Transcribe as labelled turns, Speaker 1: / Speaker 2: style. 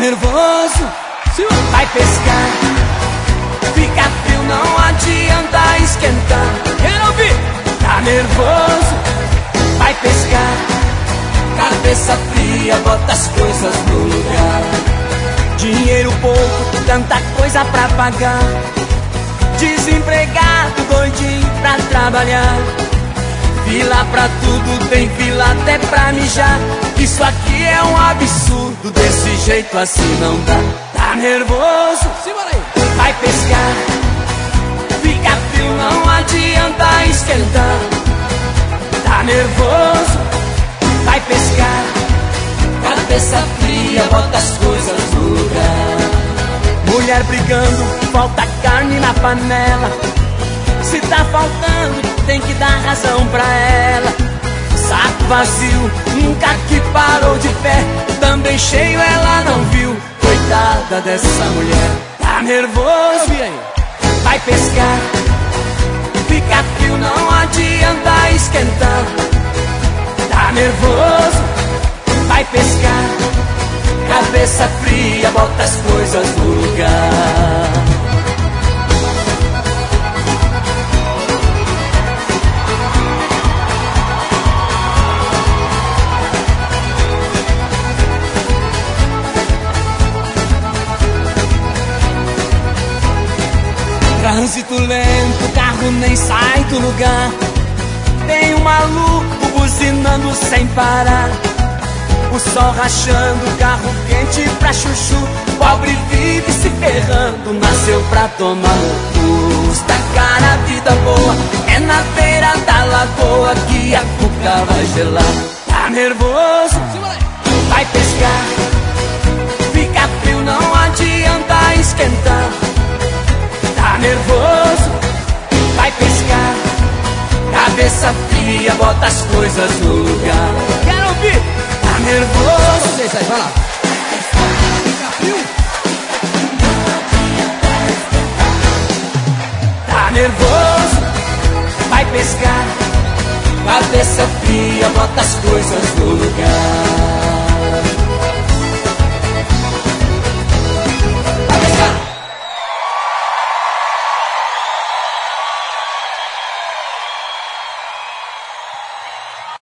Speaker 1: nervoso, vai pescar. Fica frio, não adianta esquentar.
Speaker 2: Quero ouvir.
Speaker 1: Tá nervoso, vai pescar. Cabeça fria, bota as coisas no lugar. Dinheiro pouco, tanta coisa pra pagar. Desempregado, doidinho pra trabalhar. Fila pra tudo, tem fila até pra mijar. Isso aqui é um absurdo, desse jeito assim não dá. Tá nervoso, vai pescar. Fica frio, não adianta esquentar. Tá nervoso, vai pescar. Cabeça fria, bota as coisas no lugar. Mulher brigando, falta carne na panela. Se tá faltando, tem que dar razão pra ela. Saco vazio, nunca que parou de pé. Também cheio, ela não viu. Coitada dessa mulher. Tá nervoso, vai pescar. Fica frio, não adianta esquentar. Tá nervoso, vai pescar. Cabeça fria, bota as coisas no lugar. Trânsito lento, carro nem sai do lugar. Tem um maluco buzinando sem parar. O sol rachando, carro quente pra chuchu. Pobre vive se ferrando, nasceu pra tomar no custa. Cara, vida boa, é na beira da lagoa que a cuca vai gelar. Tá nervoso, vai pescar. Fica frio, não adianta esquentar. Tá nervoso, vai pescar. Cabeça fria, bota as coisas no lugar.
Speaker 2: Quero ouvir.
Speaker 1: Tá nervoso,
Speaker 2: Vocês aí, vai lá.
Speaker 1: tá nervoso, vai pescar. Cabeça fria, bota as coisas no lugar.